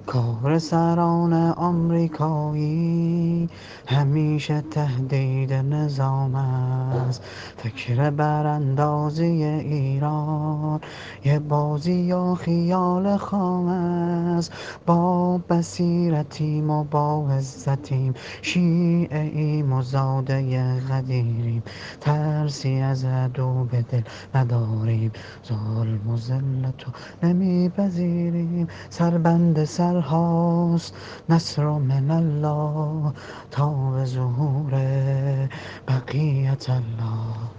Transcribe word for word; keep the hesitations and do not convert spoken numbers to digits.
کار سران آمریکایی همیشه تهدید نظام است. فکر براندازی ایران یه بازی یا خیال خام است. با بصیرتیم و با عزتیم، شیعه ایم و زاده قدیریم، ترسی از عدو به دل نداریم، ظلم و ذلت و نمیپذیریم. سربند سرهاست نصر من الله تا به ظهور بقیت الله.